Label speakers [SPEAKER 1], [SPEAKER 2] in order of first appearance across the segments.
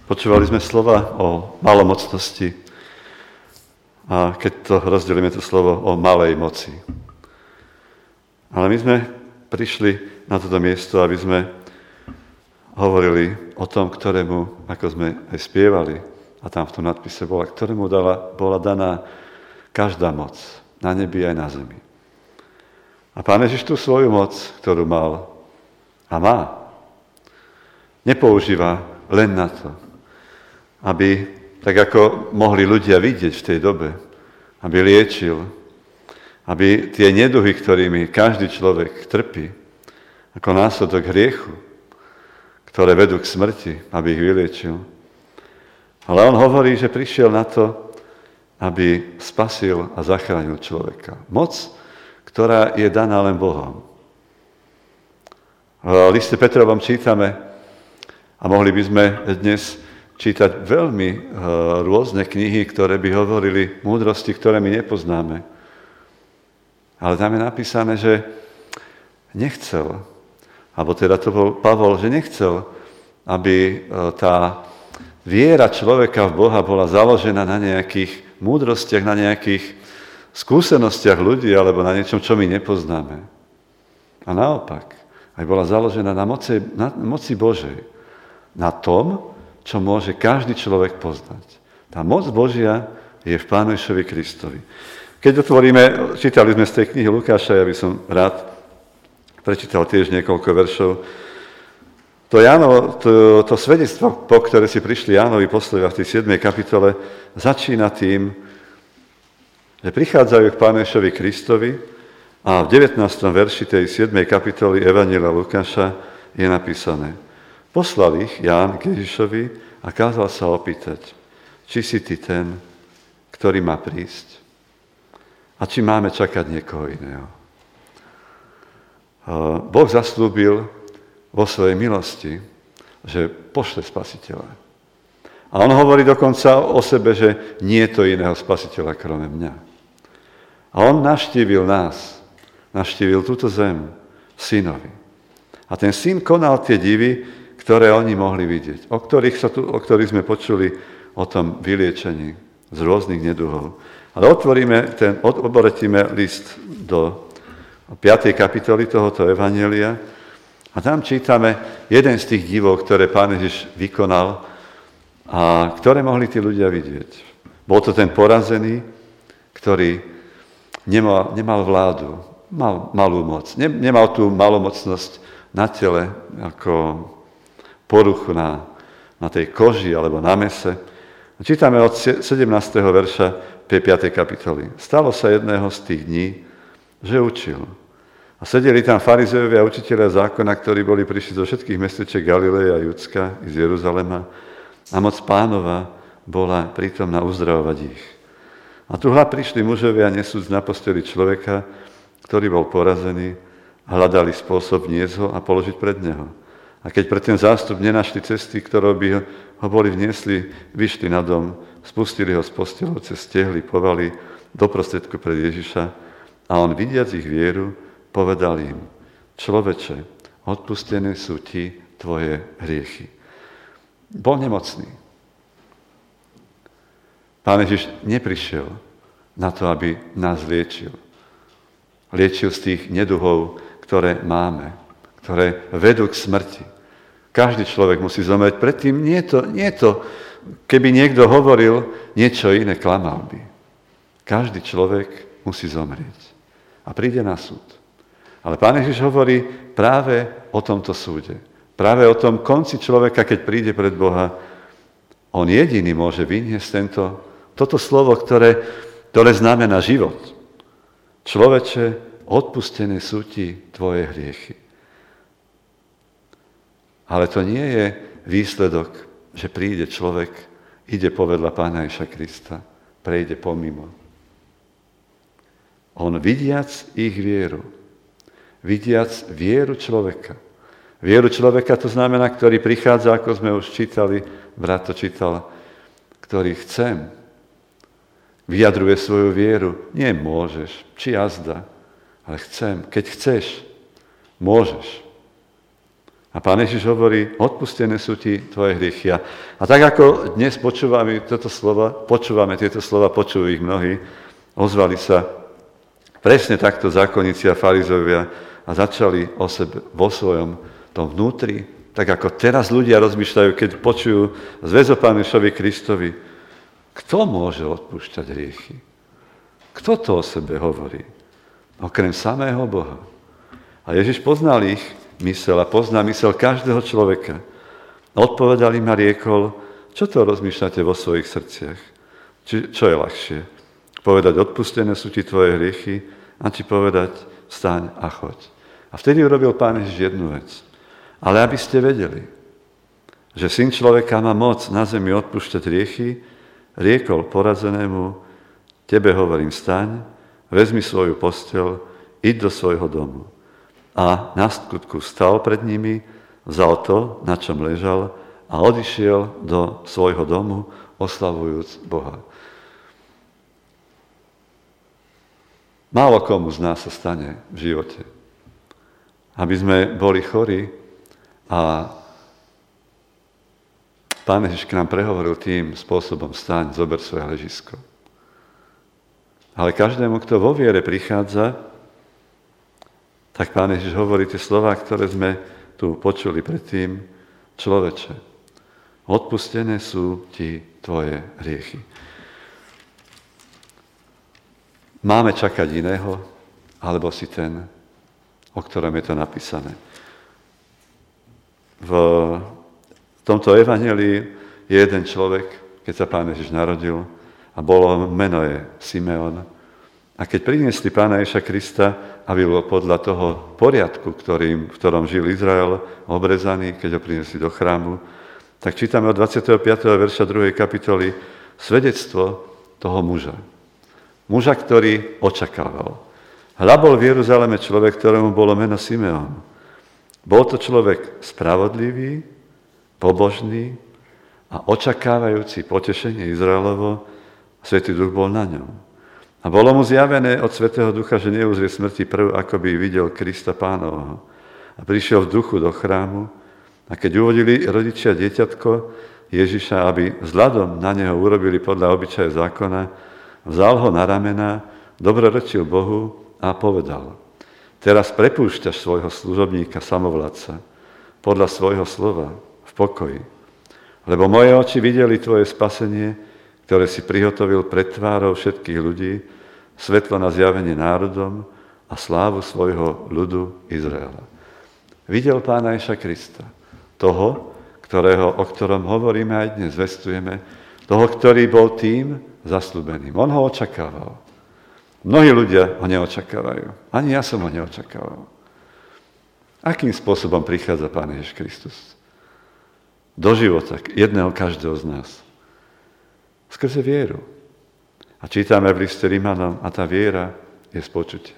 [SPEAKER 1] Počúvali sme slova o malomocnosti a keď to rozdelíme to slovo o malej moci. Ale my sme prišli na toto miesto, aby sme hovorili o tom, ktorému, ako sme aj spievali, a tam v tom nadpise bola, ktorému bola daná každá moc, na nebi aj na zemi. A Pán Ježiš tú svoju moc, ktorú mal a má, nepoužíva len na to, aby, tak ako mohli ľudia vidieť v tej dobe, aby liečil, aby tie neduhy, ktorými každý človek trpí, ako následok hriechu, ktoré vedú k smrti, aby ich vyliečil. Ale on hovorí, že prišiel na to, aby spasil a zachránil človeka. Moc, ktorá je daná len Bohom. V liste Petrovom čítame, a mohli by sme dnes čítať veľmi rôzne knihy, ktoré by hovorili múdrosti, ktoré my nepoznáme. Ale tam je napísané, že nechcel, alebo teda to bol Pavol, že nechcel, aby tá viera človeka v Boha bola založená na nejakých múdrostiach, na nejakých skúsenostiach ľudí, alebo na niečom, čo my nepoznáme. A naopak, aj bola založená na moci Božej. Na tom, čo môže každý človek poznať. Tá moc Božia je v Pánu Ježišovi Kristovi. Keď otvoríme, čítali sme z tej knihy Lukáša, ja by som rád prečítal tiež niekoľko veršov. To svedectvo, po ktoré si prišli Jánovi poslovia v tej 7. kapitole, začína tým, že prichádzajú k Pánu Ježišovi Kristovi a v 19. verši tej 7. kapitoly Evanjelia Lukáša je napísané: Poslal ich Ján k Ježišovi a kázal sa opýtať, či si ty ten, ktorý má prísť, a či máme čakať niekoho iného. Boh zaslúbil vo svojej milosti, že pošle spasiteľa. A on hovorí dokonca o sebe, že nie je to iného spasiteľa, kromé mňa. A on navštívil nás, navštívil túto zem v synovi. A ten syn konal tie divy, ktoré oni mohli vidieť, o ktorých sme počuli o tom vyliečení z rôznych neduhov. Ale oboretíme list do 5. kapitoly tohoto evanjelia a tam čítame jeden z tých divov, ktoré Pán Ježiš vykonal a ktoré mohli tí ľudia vidieť. Bol to ten porazený, ktorý nemal vládu, mal malú moc. Nemal tú malomocnosť na tele, ako poruchu na tej koži alebo na mese. Čítame od 17. verša 5. kapitoly. Stalo sa jedného z tých dní, že učil. A sedeli tam farizejovia a učitelia zákona, ktorí boli prišli zo všetkých mestečiek Galileja a Judska, z Jeruzalema. A moc Pánova bola prítomná uzdravovať ich. A tu prišli mužovia, nesúc na posteli človeka, ktorý bol porazený, a hľadali spôsob niesť ho a položiť pred neho. A keď pre ten zástup nenašli cesty, ktorou by ho boli vniesli, vyšli na dom, spustili ho z postelou cez stehly, povali do prostredku pred Ježiša a on, vidiac ich vieru, povedal im: Človeče, odpustené sú ti tvoje hriechy. Bol nemocný. Pán Ježiš neprišiel na to, aby nás liečil. Liečil z tých neduhov, ktoré máme, ktoré vedú k smrti. Každý človek musí zomrieť. Predtým nie je to, keby niekto hovoril niečo iné, klamal by. Každý človek musí zomrieť. A príde na súd. Ale Pán Ježiš hovorí práve o tomto súde. Práve o tom konci človeka, keď príde pred Boha. On jediný môže vyniesť toto slovo, ktoré znamená život. Človeče, odpustené sú ti tvoje hriechy. Ale to nie je výsledok, že príde človek, ide povedľa Pána Ježiša Krista, prejde pomimo. On vidiac ich vieru, vidiac vieru človeka. Vieru človeka to znamená, ktorý prichádza, ako sme už čítali, brat to čítal, ktorý chcem, vyjadruje svoju vieru. Nie môžeš, či jazda, ale chcem. Keď chceš, môžeš. A Pán Ježiš hovorí, odpustené sú ti tvoje hriechy. A tak ako dnes počúvame tieto slova, počujú ich mnohí, ozvali sa presne takto zákonníci a farizovia a začali o sebe vo svojom tom vnútri, tak ako teraz ľudia rozmýšľajú, keď počujú zväz o Pánovi Kristovi, kto môže odpúšťať hriechy? Kto to o sebe hovorí? Okrem samého Boha. A Ježiš poznal ich mysel a pozná mysel každého človeka. Odpovedal im a riekol, čo to rozmýšľate vo svojich srdciach? Čo je ľahšie? Povedať, odpustené sú ti tvoje hriechy, a či povedať, vstaň a choď. A vtedy urobil Pán Ježiš jednu vec. Ale aby ste vedeli, že Syn človeka má moc na zemi odpúšťať hriechy, riekol porazenému, tebe hovorím, vstaň, vezmi svoju posteľ, iď do svojho domu. A na skutku stal pred nimi, vzal to, na čom ležal a odišiel do svojho domu, oslavujúc Boha. Málo komu z nás sa stane v živote, aby sme boli chorí a Pán Ježiš k nám prehovoril tým spôsobom, vstaň, zober svoje ležisko. Ale každému, kto vo viere prichádza, tak Pán Ježiš hovorí tie slová, ktoré sme tu počuli predtým, človeče, odpustené sú ti tvoje hriechy. Máme čakať iného, alebo si ten, o ktorom je to napísané. V tomto evanjelii je jeden človek, keď sa Pán Ježiš narodil, a meno je Simeon. A keď priniesli Pána Ježiša Krista, aby bol podľa toho poriadku, v ktorom žil Izrael, obrezaný, keď ho priniesli do chrámu, tak čítame od 25. verša 2. kapitoly svedectvo toho muža. Muža, ktorý očakával. Hľa bol v Jeruzaleme človek, ktorému bolo meno Simeon. Bol to človek spravodlivý, pobožný a očakávajúci potešenie Izraelovo, Svätý Duch bol na ňom. A bolo mu zjavené od Svätého Ducha, že neuzrie smrti prv, ako by videl Krista Pánovho. A prišiel v duchu do chrámu a keď uvodili rodičia dieťatko Ježiša, aby vzhľadom na neho urobili podľa obyčaja zákona, vzal ho na ramená, dobrorečil Bohu a povedal, teraz prepúšťaš svojho služobníka samovladca podľa svojho slova v pokoji. Lebo moje oči videli tvoje spasenie, ktoré si prihotovil pred tvárou všetkých ľudí, svetlo na zjavenie národom a slávu svojho ľudu Izraela. Videl Pána Ježiša Krista, toho, o ktorom hovoríme aj dnes, zvestujeme, toho, ktorý bol tým zasľúbeným. On ho očakával. Mnohí ľudia ho neočakávajú. Ani ja som ho neočakával. Akým spôsobom prichádza Pán Ježiš Kristus? Do života jedného každého z nás. Skrze vieru. A čítame v liste Rimanom a tá viera je z počutia.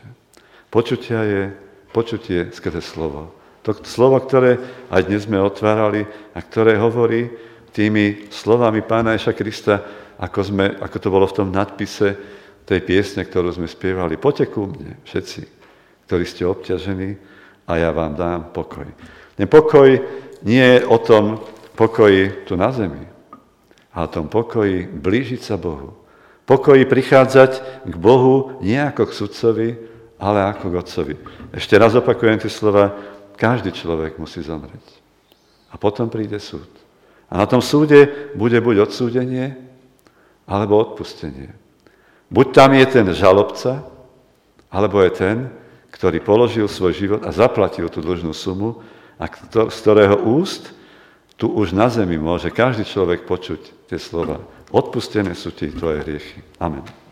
[SPEAKER 1] Počutie skrze slovo. To slovo, ktoré aj dnes sme otvárali a ktoré hovorí tými slovami Pána Ježiša Krista, ako to bolo v tom nadpise tej piesne, ktorú sme spievali. Poďte ku mne, všetci, ktorí ste obťažení a ja vám dám pokoj. Ten pokoj nie je o tom pokoji tu na zemi, a o tom pokoji blížiť sa Bohu. Pokoji prichádzať k Bohu nie ako k sudcovi, ale ako k Otcovi. Ešte raz opakujem tie slova, každý človek musí zomrieť. A potom príde súd. A na tom súde bude buď odsúdenie, alebo odpustenie. Buď tam je ten žalobca, alebo je ten, ktorý položil svoj život a zaplatil tú dlžnú sumu, a z ktorého úst tu už na zemi môže každý človek počuť tie slova. Odpustené sú ti tvoje hriechy. Amen.